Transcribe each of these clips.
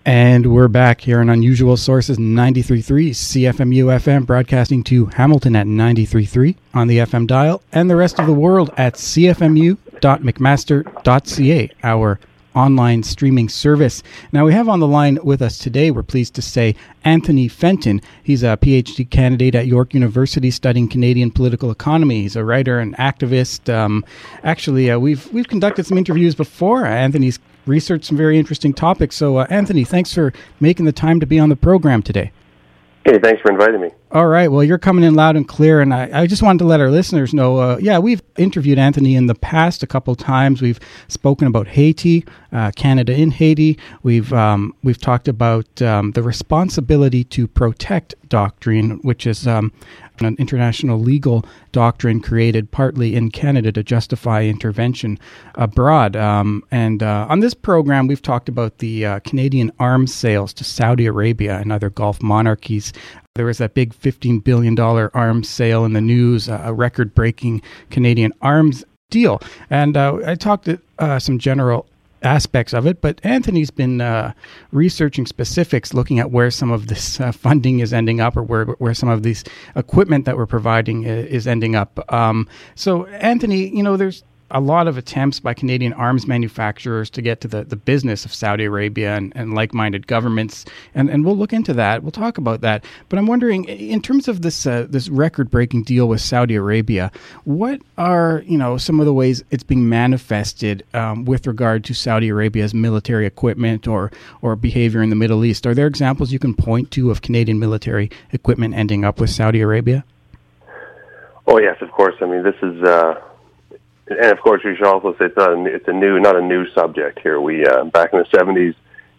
And we're back here on Unusual Sources 93.3 CFMU FM, broadcasting to Hamilton at 93.3 on the FM dial and the rest of the world at cfmu.mcmaster.ca, our online streaming service. Now, we have on the line with us today, we're pleased to say, Anthony Fenton. He's a PhD candidate at York University studying Canadian political economy. He's a writer and activist. We've conducted some interviews before. Anthony's researched some very interesting topics. So, Anthony, thanks for making the time to be on the program today. Hey, thanks for inviting me. All right. Well, you're coming in loud and clear, and I just wanted to let our listeners know, we've interviewed Anthony in the past a couple of times. We've spoken about Haiti, Canada in Haiti. We've talked about the responsibility to protect doctrine, which is an international legal doctrine created partly in Canada to justify intervention abroad. And on this program, we've talked about the Canadian arms sales to Saudi Arabia and other Gulf monarchies. There was that big $15 billion arms sale in the news, a record-breaking Canadian arms deal. And I talked some general aspects of it, but Anthony's been researching specifics, looking at where some of this funding is ending up, or where some of this equipment that we're providing is ending up. So, Anthony, there's a lot of attempts by Canadian arms manufacturers to get to the business of Saudi Arabia and like-minded governments, and we'll look into that. We'll talk about that. But I'm wondering, in terms of this record-breaking deal with Saudi Arabia, what are some of the ways it's being manifested with regard to Saudi Arabia's military equipment or behavior in the Middle East? Are there examples you can point to of Canadian military equipment ending up with Saudi Arabia? Oh yes, of course. I mean, this is. And of course, we should also say it's not a new subject here. We back in the 70s,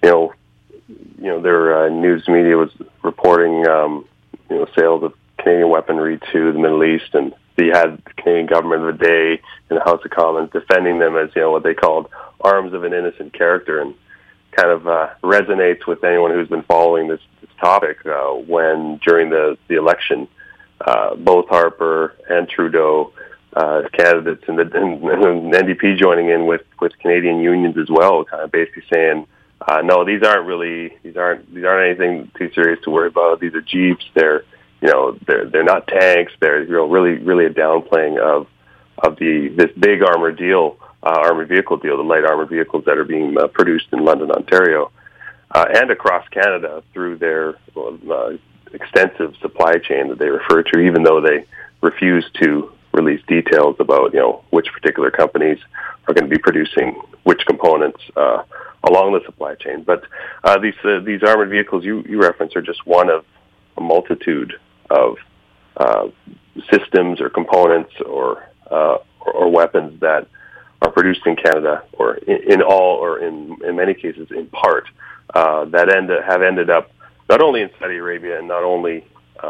their news media was reporting, sales of Canadian weaponry to the Middle East, and you had the Canadian government of the day in the House of Commons defending them as what they called arms of an innocent character, and kind of resonates with anyone who's been following this topic. When during the election, both Harper and Trudeau. Candidates and NDP joining in with Canadian unions as well, kind of basically saying, no, these aren't anything too serious to worry about. These are Jeeps. They're not tanks. They're really a downplaying of this big armored vehicle deal, the light armored vehicles that are being produced in London, Ontario, and across Canada through their extensive supply chain that they refer to, even though they refuse to release details about which particular companies are going to be producing which components along the supply chain. But these armored vehicles you reference are just one of a multitude of systems or components or weapons that are produced in Canada, or in all, or in many cases in part, that have ended up not only in Saudi Arabia and not only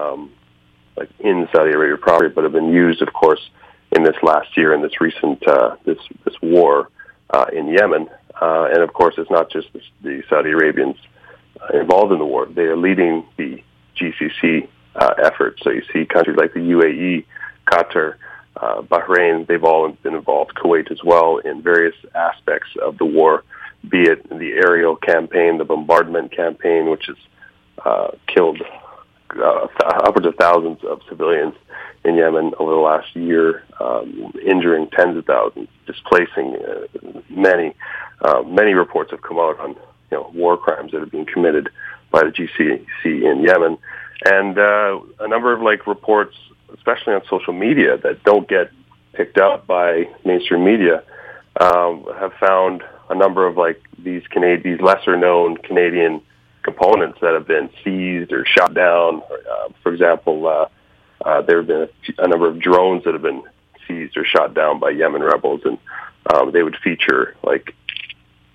in Saudi Arabia proper, but have been used, of course, in this last year in this recent this war in Yemen. And of course, it's not just the Saudi Arabians involved in the war; they are leading the GCC effort. So you see countries like the UAE, Qatar, Bahrain; they've all been involved. Kuwait as well in various aspects of the war, be it the aerial campaign, the bombardment campaign, which has killed upwards of thousands of civilians in Yemen over the last year, injuring tens of thousands, displacing many. Many reports have come out on war crimes that are being committed by the GCC in Yemen, and a number of reports, especially on social media, that don't get picked up by mainstream media, have found a number of these lesser known Canadian components that have been seized or shot down. For example, there have been a number of drones that have been seized or shot down by Yemen rebels, and they would feature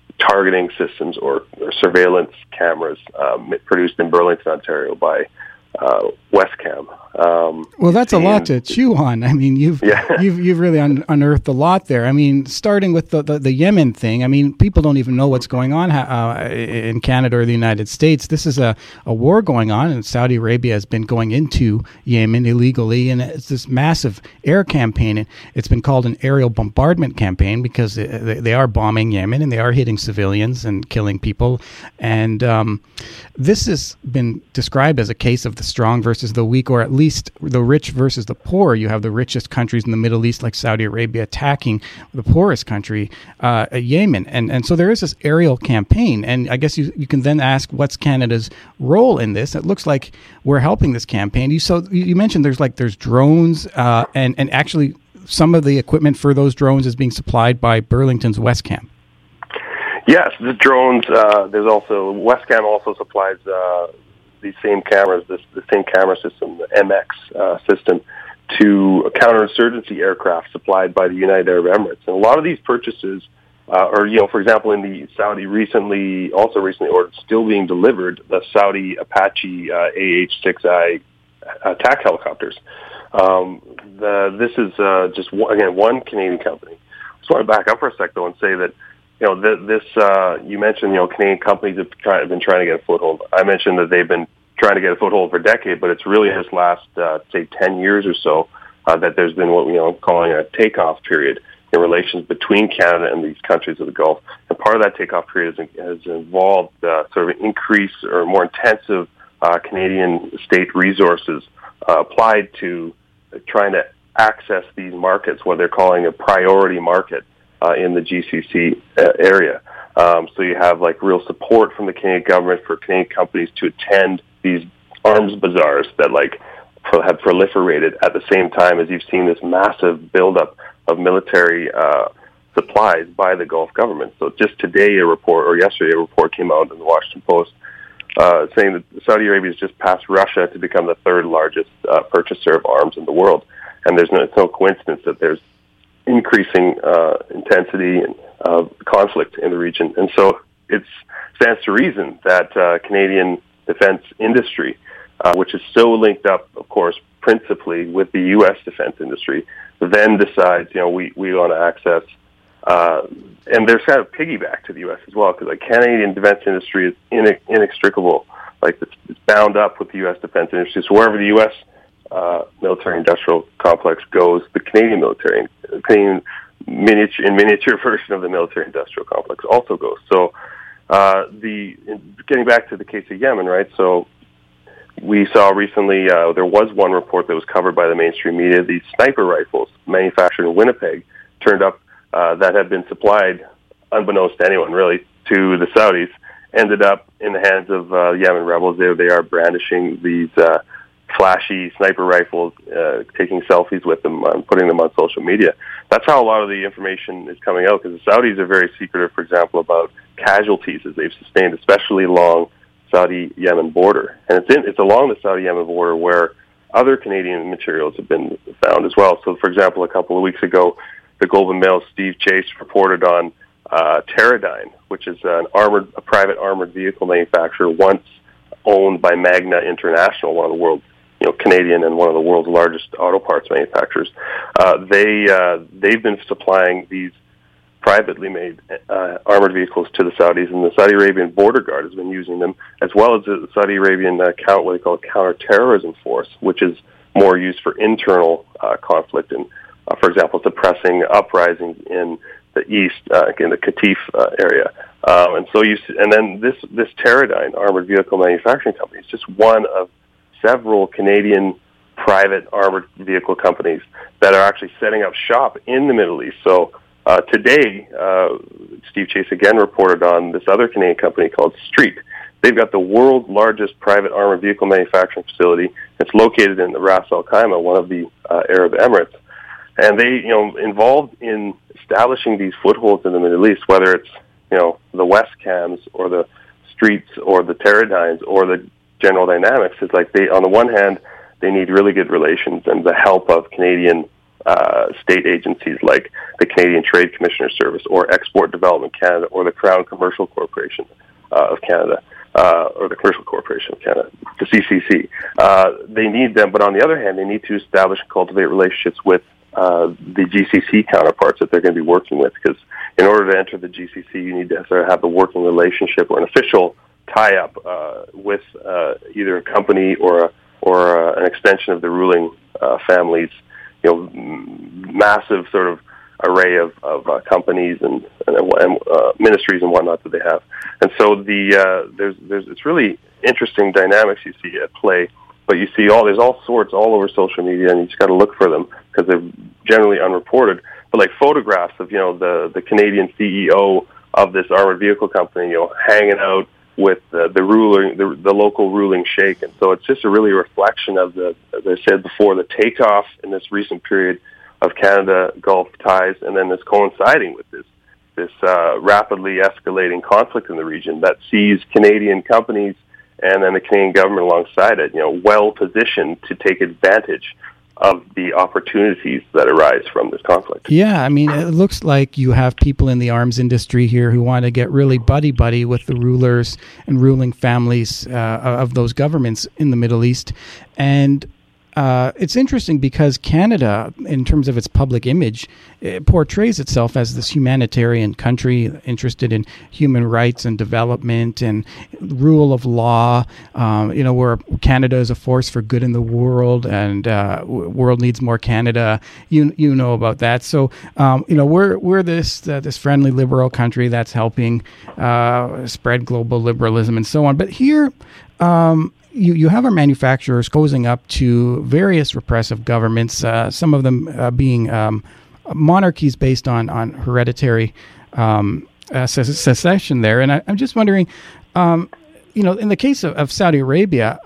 targeting systems or surveillance cameras produced in Burlington, Ontario by Westcam. Well, that's a lot to chew on. I mean, you've really unearthed a lot there. I mean, starting with the Yemen thing. I mean, people don't even know what's going on in Canada or the United States. This is a war going on, and Saudi Arabia has been going into Yemen illegally, and it's this massive air campaign. It's been called an aerial bombardment campaign because they are bombing Yemen and they are hitting civilians and killing people. And this has been described as a case of the strong versus the weak, or at least the rich versus the poor. You have the richest countries in the Middle East, like Saudi Arabia, attacking the poorest country, Yemen. And so there is this aerial campaign. And I guess you can then ask, what's Canada's role in this? It looks like we're helping this campaign. You mentioned there's drones, and actually some of the equipment for those drones is being supplied by Burlington's Westcam. Yes, the drones. There's also Westcam also supplies these same cameras, the same camera system, the MX system, to counterinsurgency aircraft supplied by the United Arab Emirates. And a lot of these purchases, for example, in the Saudi recently ordered, still being delivered, the Saudi Apache AH-6I attack helicopters. This is just one Canadian company. I just want to back up for a sec though and say that you mentioned Canadian companies have been trying to get a foothold. I mentioned that they've been trying to get a foothold for a decade, but it's really this last say 10 years or so that there's been what calling a takeoff period in relations between Canada and these countries of the Gulf. And part of that takeoff period has involved sort of an increase or more intensive Canadian state resources applied to trying to access these markets, what they're calling a priority market in the GCC area. So you have real support from the Canadian government for Canadian companies to attend these arms bazaars that have proliferated at the same time as you've seen this massive buildup of military supplies by the Gulf government. So just today yesterday a report came out in the Washington Post saying that Saudi Arabia has just passed Russia to become the third largest purchaser of arms in the world. And it's no coincidence that there's increasing intensity and conflict in the region. And so it stands to reason that Canadian defense industry, which is so linked up, of course, principally with the U.S. defense industry, then decides, we want to access, and there's kind of piggyback to the U.S. as well, because Canadian defense industry is inextricable. It's bound up with the U.S. defense industry. So wherever the U.S. Military-industrial complex goes, the Canadian miniature version of the military-industrial complex also goes. So getting back to the case of Yemen, right? So we saw recently there was one report that was covered by the mainstream media. These sniper rifles manufactured in Winnipeg turned up that had been supplied, unbeknownst to anyone really, to the Saudis, ended up in the hands of Yemen rebels. They are brandishing these flashy sniper rifles, taking selfies with them and putting them on social media. That's how a lot of the information is coming out, because the Saudis are very secretive, for example, about casualties as they've sustained, especially along Saudi-Yemen border. And it's along the Saudi-Yemen border where other Canadian materials have been found as well. So, for example, a couple of weeks ago, the Globe and Mail's Steve Chase reported on Teradyne, which is a private armored vehicle manufacturer once owned by Magna International, one of the world's Canadian and one of the world's largest auto parts manufacturers. They've been supplying these privately made armored vehicles to the Saudis, and the Saudi Arabian Border Guard has been using them, as well as the Saudi Arabian what they call counterterrorism force, which is more used for internal conflict and, for example, suppressing uprisings in the east, in the Qatif area. And then this Teradyne armored vehicle manufacturing company is just one of several Canadian private armored vehicle companies that are actually setting up shop in the Middle East. So today, Steve Chase again reported on this other Canadian company called Street. They've got the world's largest private armored vehicle manufacturing facility. It's located in the Ras Al Khaimah, one of the Arab Emirates. And they, involved in establishing these footholds in the Middle East, whether it's, the Westcams or the Streets or the Teradynes or the General Dynamics, is on the one hand, they need really good relations and the help of Canadian state agencies like the Canadian Trade Commissioner Service or Export Development Canada or the Crown Commercial Corporation of Canada or the Commercial Corporation of Canada. the CCC. They need them, but on the other hand, they need to establish and cultivate relationships with the GCC counterparts that they're going to be working with, because in order to enter the GCC, you need to sort of have a working relationship or an official tie-up with either a company or an extension of the ruling family's, massive sort of array of companies and ministries and whatnot that they have. And so it's really interesting dynamics you see at play. But you see there's all sorts all over social media, and you just got to look for them because they're generally unreported. But like photographs of the Canadian CEO of this armored vehicle company, hanging out with the local ruling sheikh, and so it's just a really reflection of as I said before, the takeoff in this recent period of Canada-Gulf ties, and then this coinciding with this rapidly escalating conflict in the region that sees Canadian companies and then the Canadian government alongside it, well positioned to take advantage of the opportunities that arise from this conflict. Yeah, I mean, it looks like you have people in the arms industry here who want to get really buddy-buddy with the rulers and ruling families of those governments in the Middle East. And it's interesting because Canada, in terms of its public image, it portrays itself as this humanitarian country interested in human rights and development and rule of law. Where Canada is a force for good in the world, and world needs more Canada. You know about that. So we're this friendly liberal country that's helping spread global liberalism and so on. But here. You have our manufacturers cozying up to various repressive governments, some of them being monarchies based on hereditary secession there. And I'm just wondering, in the case of Saudi Arabia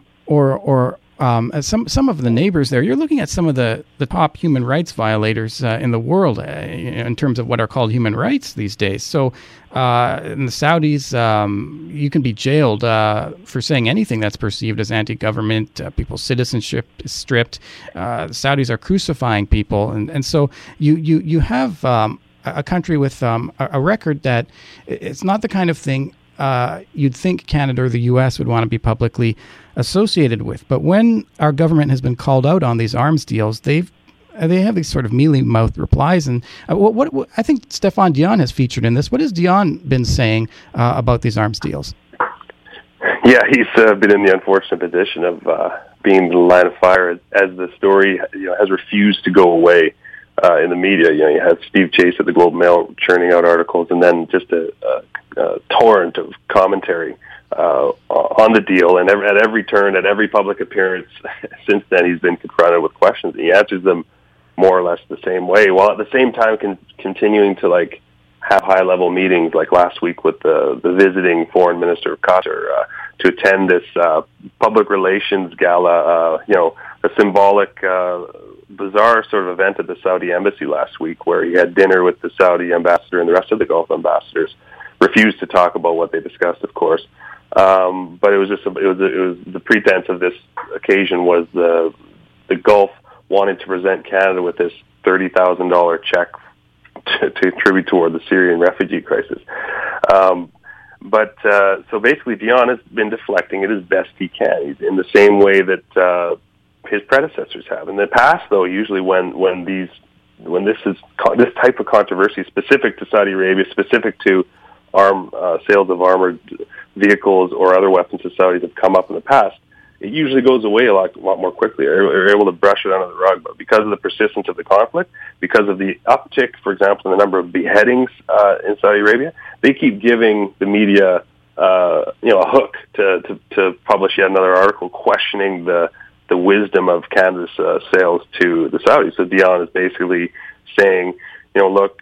or some of the neighbors there, you're looking at some of the top human rights violators in the world in terms of what are called human rights these days. So in the Saudis, you can be jailed for saying anything that's perceived as anti-government. People's citizenship is stripped. The Saudis are crucifying people. And so you have a country with a record that it's not the kind of thing you'd think Canada or the U.S. would want to be publicly associated with. But when our government has been called out on these arms deals, they have these sort of mealy-mouthed replies. And what I think Stéphane Dion has featured in this. What has Dion been saying about these arms deals? Yeah, he's been in the unfortunate position of being in the line of fire as the story has refused to go away in the media. You have Steve Chase at the Globe and Mail churning out articles, and then just a torrent of commentary on the deal. And at every turn, at every public appearance since then, he's been confronted with questions, and he answers them more or less the same way, while at the same time continuing to have high-level meetings, like last week with the visiting foreign minister of Qatar to attend this public relations gala, a symbolic, bizarre sort of event at the Saudi embassy last week, where he had dinner with the Saudi ambassador and the rest of the Gulf ambassadors. Refused to talk about what they discussed, of course, but it was the pretense of this occasion was the Gulf wanted to present Canada with this $30,000 check to contribute toward the Syrian refugee crisis. So basically, Dion has been deflecting it as best he can. He's in the same way that his predecessors have. In the past, though, usually when this type of controversy specific to Saudi Arabia, specific to sales of armored vehicles or other weapons to Saudis have come up in the past, it usually goes away a lot more quickly. They're able to brush it under the rug. But because of the persistence of the conflict, because of the uptick, for example, in the number of beheadings in Saudi Arabia, they keep giving the media a hook to publish yet another article questioning the wisdom of Canada's sales to the Saudis. So Dion is basically saying, look,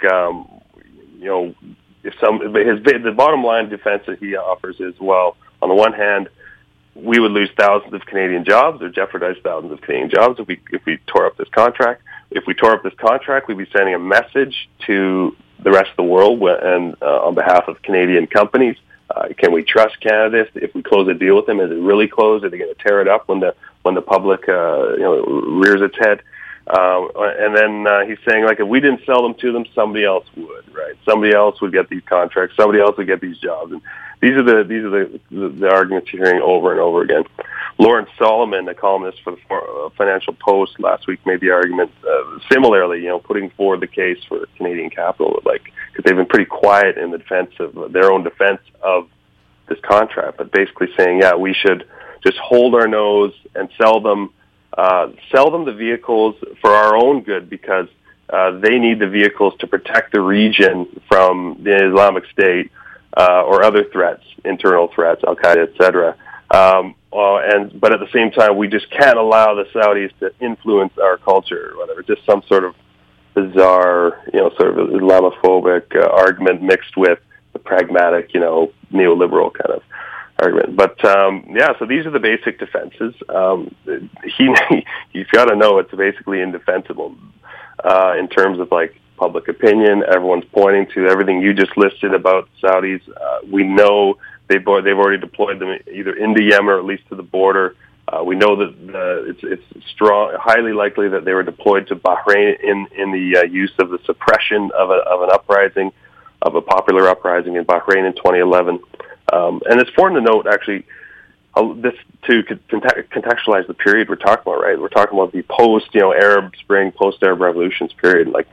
the bottom line defense that he offers is, well, on the one hand, we would lose thousands of Canadian jobs or jeopardize thousands of Canadian jobs if we tore up this contract. If we tore up this contract, we'd be sending a message to the rest of the world and on behalf of Canadian companies. Can we trust Canada if we close a deal with them? Is it really closed? Are they going to tear it up when the public rears its head? And then he's saying, like, if we didn't sell them to them, somebody else would, right? Somebody else would get these contracts. Somebody else would get these jobs. And these are the arguments you're hearing over and over again. Lawrence Solomon, a columnist for the Financial Post, last week made the argument similarly, putting forward the case for Canadian Capital, like, because they've been pretty quiet in the defense of their own defense of this contract, but basically saying, yeah, we should just hold our nose and sell them the vehicles for our own good, because they need the vehicles to protect the region from the Islamic State or other threats, internal threats, Al-Qaeda, etc. But at the same time, we just can't allow the Saudis to influence our culture or whatever. Just some sort of bizarre, sort of Islamophobic argument mixed with the pragmatic, neoliberal kind of argument. But so these are the basic defenses. You've got to know it's basically indefensible in terms of like public opinion. Everyone's pointing to everything you just listed about Saudis. We know they've already deployed them either into Yemen or at least to the border. We know that it's strong, highly likely that they were deployed to Bahrain in the use of the suppression of an uprising, of a popular uprising in Bahrain in 2011. And it's important to note, actually, this to contextualize the period we're talking about, right? We're talking about the post-Arab Spring, post-Arab Revolutions period. Like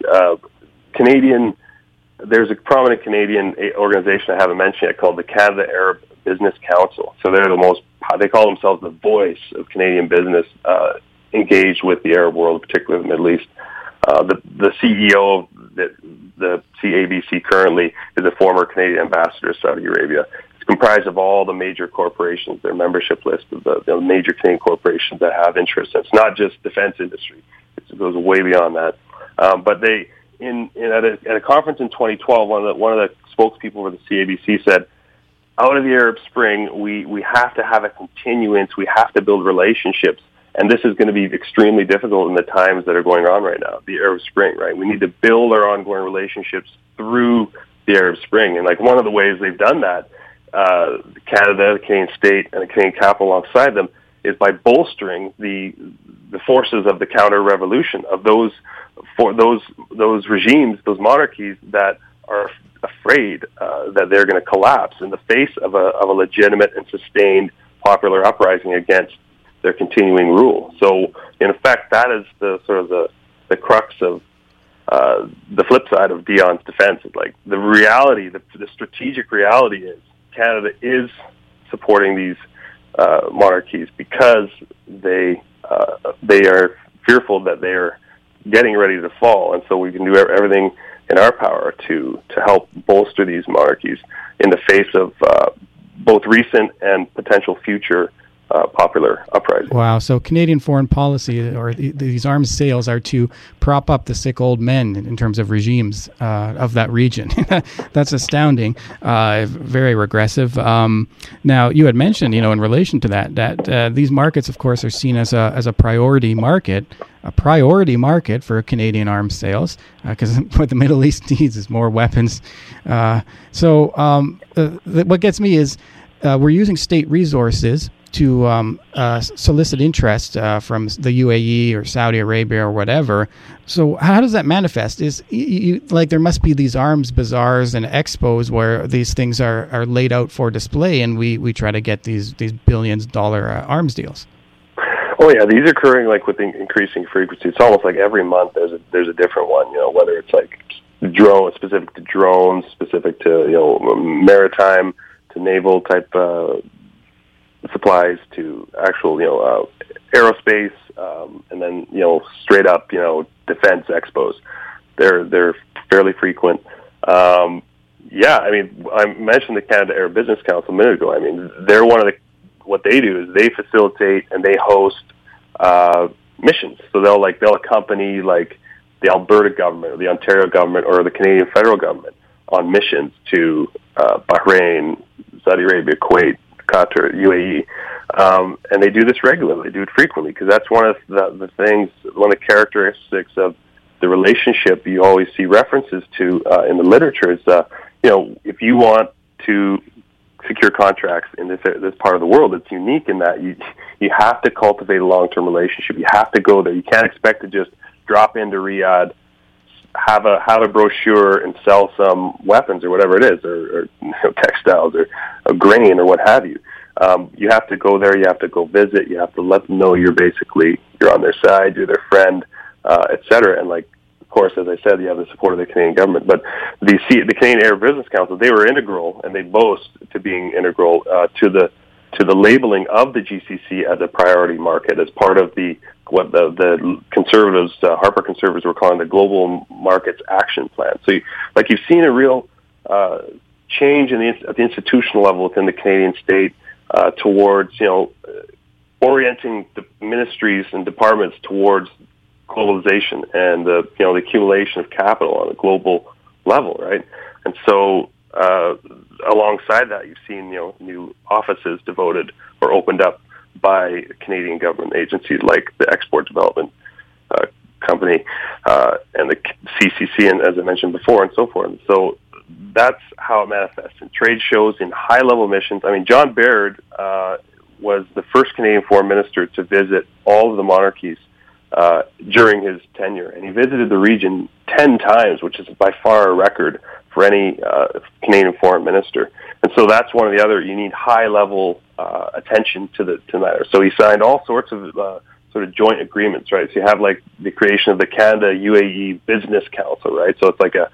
there's a prominent Canadian organization I haven't mentioned yet called the Canada Arab Business Council. So they call themselves the voice of Canadian business engaged with the Arab world, particularly the Middle East. The CEO of the CABC currently is a former Canadian ambassador to Saudi Arabia. It's comprised of all the major corporations, their membership list of the major Canadian corporations that have interests. It's not just defense industry. It goes way beyond that. But they, at a conference in 2012, one of the spokespeople for the CABC said, out of the Arab Spring, we have to have a continuance. We have to build relationships. And this is going to be extremely difficult in the times that are going on right now, the Arab Spring, right? We need to build our ongoing relationships through the Arab Spring. And like one of the ways they've done that, Canada, the Canadian state, and the Canadian capital alongside them, is by bolstering the forces of the counter-revolution, of those regimes, those monarchies that are afraid that they're going to collapse in the face of a legitimate and sustained popular uprising against their continuing rule. So, in effect, that is the crux of the flip side of Dion's defense. Is like the reality, the strategic reality is Canada is supporting these monarchies because they are fearful that they are getting ready to fall, and so we can do everything in our power to help bolster these monarchies in the face of both recent and potential future popular uprising. Wow. So Canadian foreign policy or these arms sales are to prop up the sick old men in terms of regimes of that region. That's astounding. Very regressive. Now, you had mentioned, in relation to that these markets, of course, are seen as a priority market. A priority market for Canadian arms sales, because what the Middle East needs is more weapons. What gets me is we're using state resources to solicit interest from the UAE or Saudi Arabia or whatever. So how does that manifest? Is there must be these arms bazaars and expos where these things are laid out for display, and we try to get these billions-dollar arms deals. Oh yeah, these are occurring like with increasing frequency. It's almost like every month there's a different one. Whether it's like specific to drones, specific to maritime, to naval type supplies, to actual aerospace, and then straight up defense expos. They're fairly frequent. I mentioned the Canada Arab Business Council a minute ago. I mean, they're what they do is they facilitate and they host missions. So they'll accompany like the Alberta government or the Ontario government or the Canadian federal government on missions to Bahrain, Saudi Arabia, Kuwait, Qatar, UAE, and they do this regularly. They do it frequently because that's one of the things, one of the characteristics of the relationship you always see references to in the literature is, if you want to secure contracts in this part of the world, it's unique in that you have to cultivate a long-term relationship. You have to go there. You can't expect to just drop into Riyadh, have a brochure, and sell some weapons or whatever it is, or textiles or grain or what have you. You have to go there. You have to go visit. You have to let them know you're on their side. You're their friend, etc. And of course, as I said, you have the support of the Canadian government. But the Canadian Air Business Council, they were integral, and they boast to being integral to the labeling of the GCC as a priority market as part of what the conservatives, Harper conservatives, were calling the Global Markets Action Plan. So, you've seen a real change at the institutional level within the Canadian state towards orienting the ministries and departments towards globalization and the accumulation of capital on a global level, right? And so, alongside that, you've seen new offices devoted or opened up by Canadian government agencies like the Export Development Company and the CCC, and as I mentioned before, and so forth. And so that's how it manifests in trade shows, in high-level missions. I mean, John Baird was the first Canadian foreign minister to visit all of the monarchies during his tenure, and he visited the region 10 times, which is by far a record for any Canadian foreign minister. And so that's one of the other, you need high-level attention to the matter. So he signed all sorts of sort of joint agreements, right? So you have the creation of the Canada-UAE Business Council, right? So it's a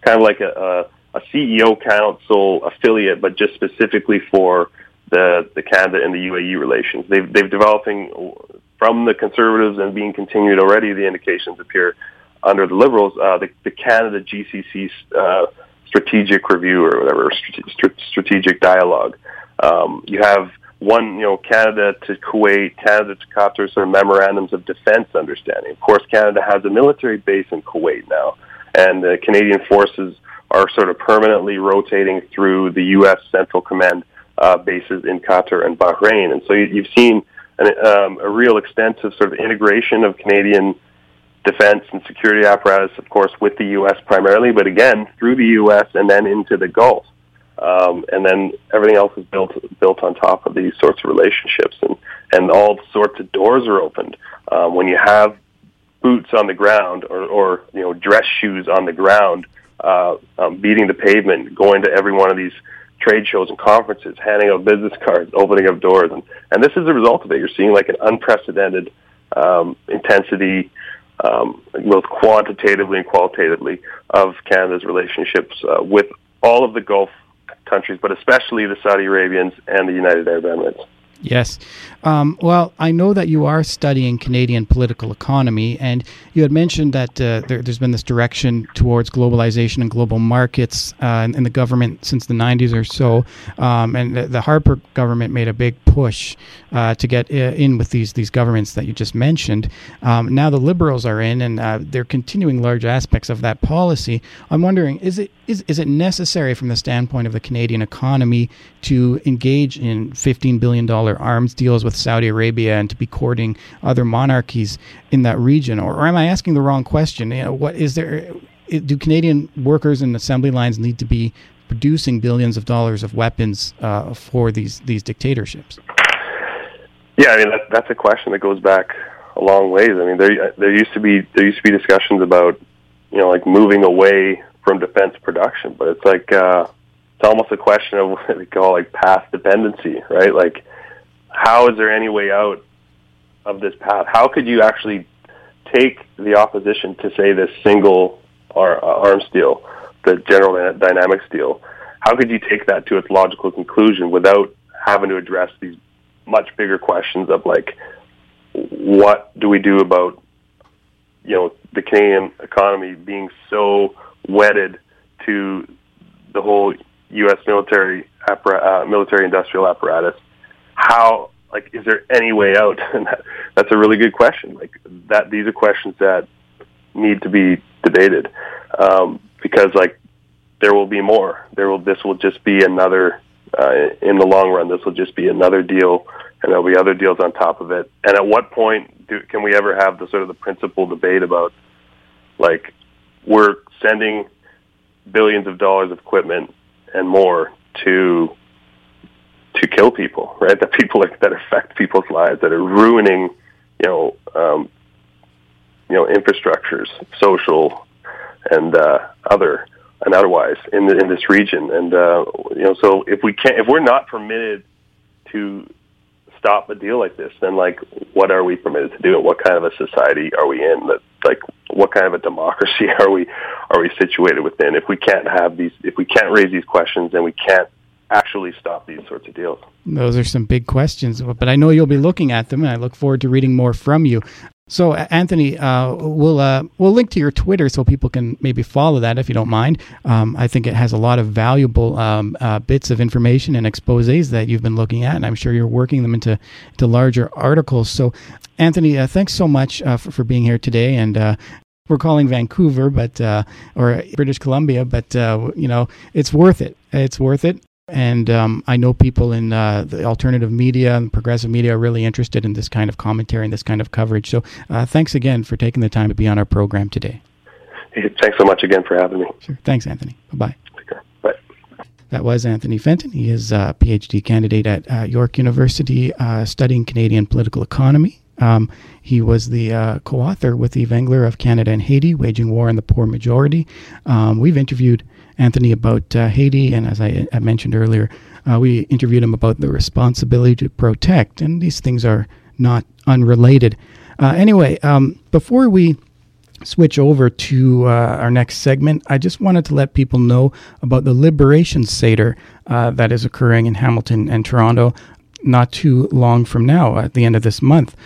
CEO council affiliate, but just specifically for the Canada and the UAE relations. They've developing from the Conservatives and being continued already. The indications appear under the Liberals. The Canada GCC strategic review or whatever, strategic dialogue. You have one, Canada to Kuwait, Canada to Qatar, sort of memorandums of defense understanding. Of course, Canada has a military base in Kuwait now, and the Canadian forces are sort of permanently rotating through the U.S. Central Command bases in Qatar and Bahrain. And so you've seen a real extensive sort of integration of Canadian defense and security apparatus, of course, with the U.S. primarily, but again, through the U.S. and then into the Gulf. And then everything else is built on top of these sorts of relationships, and all sorts of doors are opened. When you have boots on the ground or dress shoes on the ground, beating the pavement, going to every one of these trade shows and conferences, handing out business cards, opening up doors, and this is the result of it. You're seeing an unprecedented intensity, both quantitatively and qualitatively, of Canada's relationships with all of the Gulf countries, but especially the Saudi Arabians and the United Arab Emirates. Yes. Well, I know that you are studying Canadian political economy, and you had mentioned that there's been this direction towards globalization and global markets in the government since the 90s or so, and the Harper government made a big push to get in with these governments that you just mentioned. Now the Liberals are in, and they're continuing large aspects of that policy. I'm wondering, is it necessary from the standpoint of the Canadian economy to engage in $15 billion arms deals with Saudi Arabia and to be courting other monarchies in that region? Or am I asking the wrong question? Do Canadian workers and assembly lines need to be producing billions of dollars of weapons for these dictatorships? Yeah, I mean that's a question that goes back a long ways. I mean there used to be discussions about moving away from defense production, but it's it's almost a question of what they call path dependency, right? How is there any way out of this path? How could you actually take the opposition to, say, this single arms deal, the General Dynamics deal? How could you take that to its logical conclusion without having to address these much bigger questions of what do we do about the Canadian economy being so wedded to the whole U.S. military industrial apparatus? How, is there any way out? And that's a really good question. These are questions that need to be debated, because there will be more. This will just be another. In the long run, this will just be another deal, and there'll be other deals on top of it. And at what point can we ever have the principal debate about we're sending billions of dollars of equipment and more to kill people, right? That affect people's lives, that are ruining, infrastructures, social and otherwise in this region. And so if we're not permitted to stop a deal like this, then what are we permitted to do? And what kind of a society are we in? What kind of a democracy are we situated within? If we can't raise these questions, then we can't actually stop these sorts of deals. Those are some big questions, but I know you'll be looking at them, and I look forward to reading more from you. So, Anthony, we'll link to your Twitter so people can maybe follow that if you don't mind. I think it has a lot of valuable bits of information and exposés that you've been looking at, and I'm sure you're working them into larger articles. So, Anthony, thanks so much for being here today. And we're calling Vancouver, or British Columbia, but it's worth it. It's worth it. And I know people in the alternative media and progressive media are really interested in this kind of commentary and this kind of coverage. So thanks again for taking the time to be on our program today. Hey, thanks so much again for having me. Sure. Thanks, Anthony. Bye-bye. Okay. Bye. That was Anthony Fenton. He is a PhD candidate at York University studying Canadian political economy. He was the co-author with Eve Engler of Canada and Haiti, Waging War on the Poor Majority. We've interviewed Anthony about Haiti, and as I mentioned earlier, we interviewed him about the responsibility to protect, and these things are not unrelated. Anyway, before we switch over to our next segment, I just wanted to let people know about the Liberation Seder that is occurring in Hamilton and Toronto not too long from now, at the end of this month.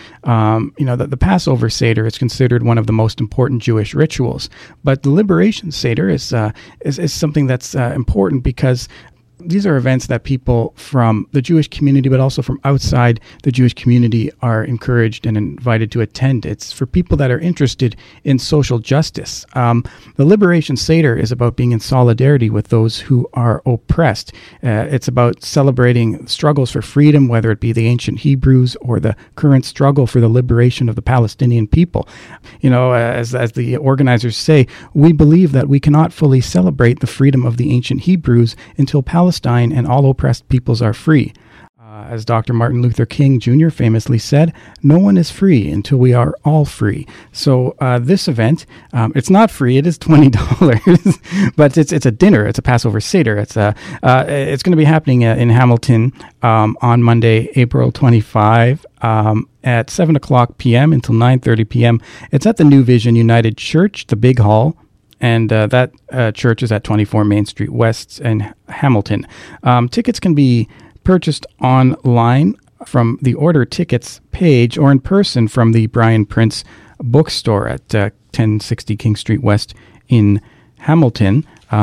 The Passover Seder is considered one of the most important Jewish rituals, but the Liberation Seder is something that's important because these are events that people from the Jewish community, but also from outside the Jewish community, are encouraged and invited to attend. It's for people that are interested in social justice. The Liberation Seder is about being in solidarity with those who are oppressed. It's about celebrating struggles for freedom, whether it be the ancient Hebrews or the current struggle for the liberation of the Palestinian people. As the organizers say, we believe that we cannot fully celebrate the freedom of the ancient Hebrews until Palestine and all oppressed peoples are free. As Dr. Martin Luther King Jr. famously said, no one is free until we are all free. So this event, it's not free. It is $20, but it's a dinner. It's a Passover Seder. It's going to be happening in Hamilton on Monday, April 25, at 7 o'clock p.m. until 9:30 p.m. It's at the New Vision United Church, the Big Hall. And that church is at 24 Main Street West in Hamilton. Tickets can be purchased online from the Order Tickets page or in person from the Brian Prince bookstore at 1060 King Street West in Hamilton.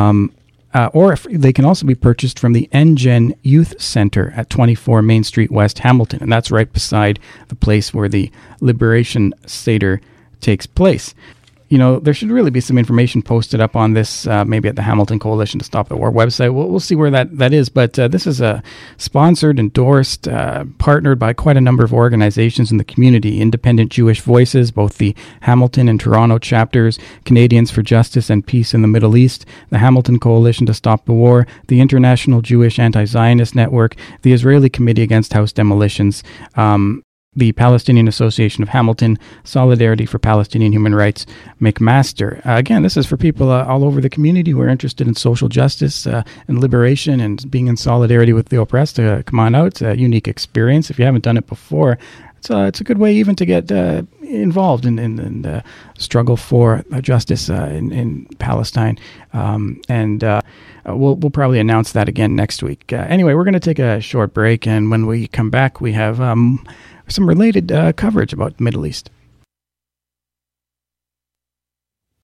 Or they can also be purchased from the NGen Youth Center at 24 Main Street West, Hamilton. And that's right beside the place where the Liberation Seder takes place. There should really be some information posted up on this, maybe at the Hamilton Coalition to Stop the War website. We'll see where that is. But this is sponsored, endorsed, partnered by quite a number of organizations in the community. Independent Jewish Voices, both the Hamilton and Toronto chapters, Canadians for Justice and Peace in the Middle East, the Hamilton Coalition to Stop the War, the International Jewish Anti-Zionist Network, the Israeli Committee Against House Demolitions, the Palestinian Association of Hamilton, Solidarity for Palestinian Human Rights, McMaster. Again, this is for people all over the community who are interested in social justice and liberation and being in solidarity with the oppressed. Come on out. It's a unique experience. If you haven't done it before, it's a good way even to get involved in the struggle for justice in Palestine. We'll probably announce that again next week. Anyway, we're going to take a short break, and when we come back, we have some related coverage about the Middle East.